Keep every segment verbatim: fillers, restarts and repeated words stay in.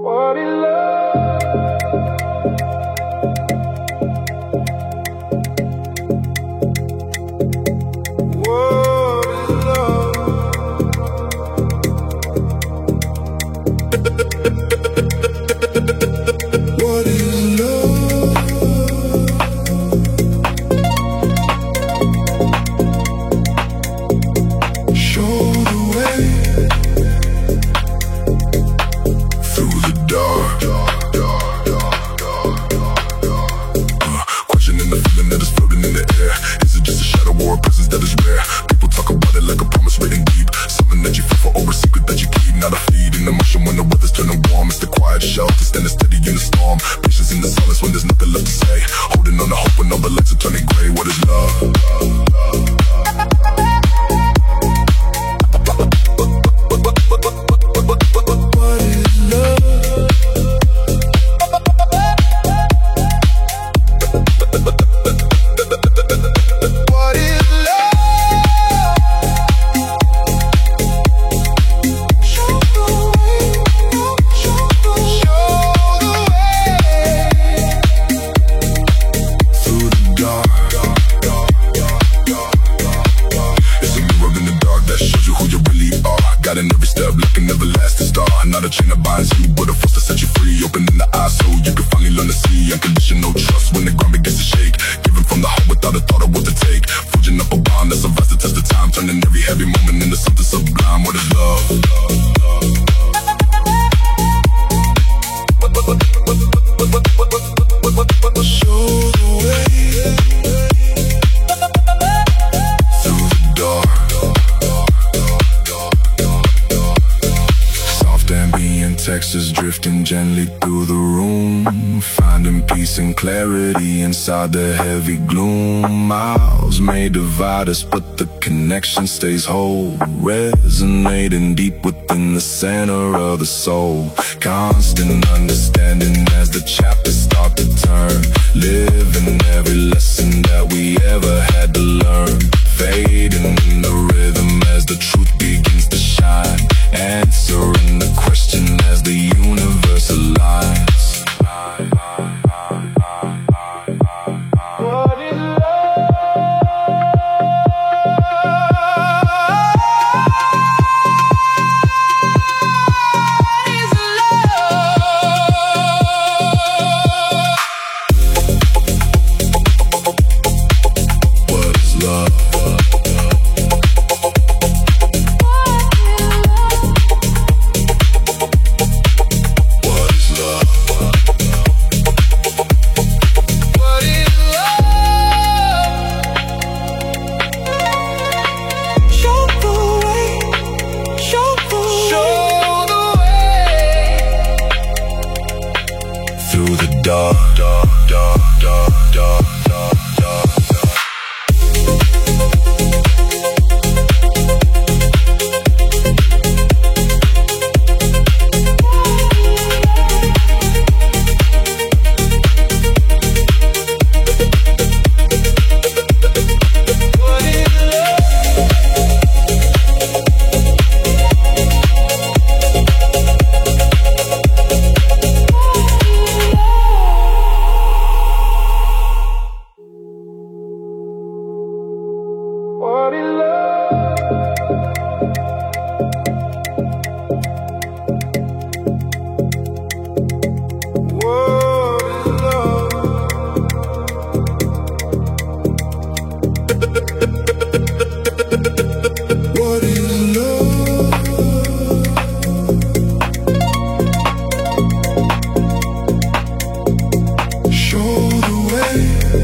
What is love? What is love? What is love? Texts drifting gently through the room, finding peace and clarity inside the heavy gloom. Miles may divide us, but the connection stays whole, resonating deep within the center of the soul. Constant understanding as the chapters start to turn, living every lesson that we ever had to learn, fading in the rhythm as the truth begins to shine, answering the question as the universe aligns. What is love? Is love? What is love? Through the dark, dark, dark, dark, dark, dark, dark, dark. What is love? What is love? What is love? Show the way.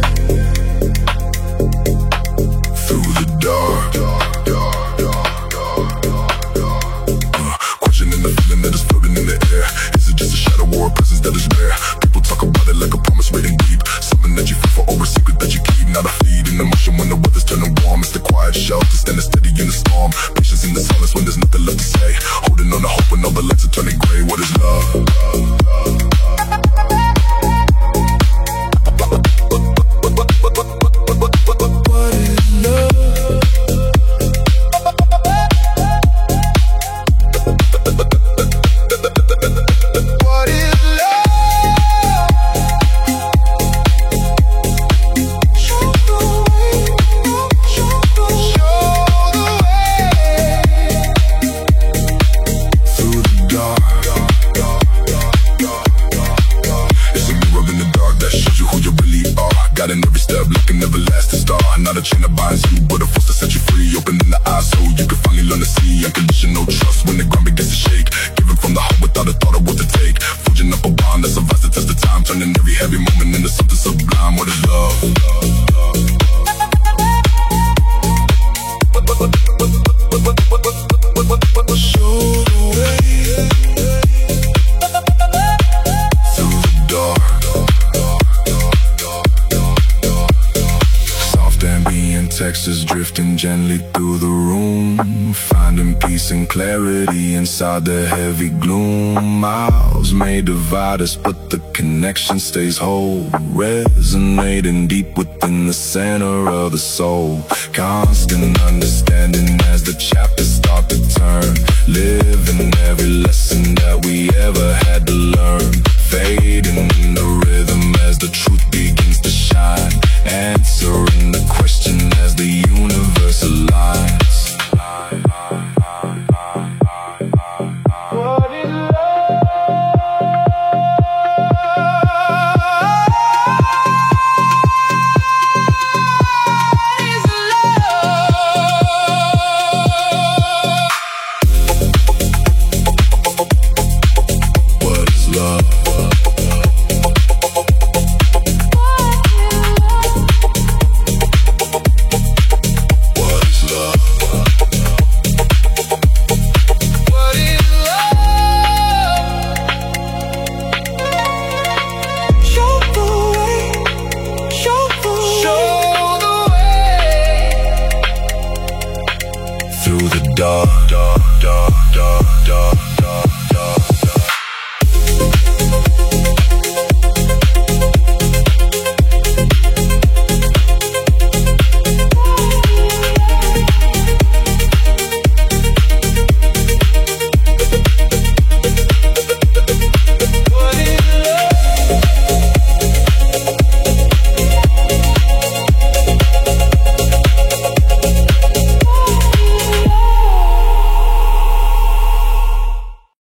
Through the dark, dark, dark, dark, dark, dark, dark. Uh, questioning the feeling that is floating in the air. Is it just a shadow or a presence that is rare? People talk about it like a promise waiting deep, something that you feel for or a secret that you keep. Not a fleeting emotion when the weather's turning warm. It's the quiet shelter standing steady in the storm. Patience in the silence when there's nothing left to say. Holding on to hope when all the lights are turning gray. What is love? What is defines you, but a force to set you free. Opening the eyes so you can finally learn to see unconditional trust when the ground begins to shake. Giving from the heart without a thought of what to take. Forging up a bond that survives the test of time, turning every heavy moment into something sublime. What is love? Show the way through the dark. Soft ambient textures drifting gently through the room, finding peace and clarity inside the heavy gloom. Miles may divide us, but the connection stays whole, resonating deep within the center of the soul. Constant understanding as the chapters start to turn, living every lesson that we ever had to learn. Fading in the rhythm as the truth begins to shine, answering the question as the universe aligns. What is love? Through the dark, dark, dark, dark, dark.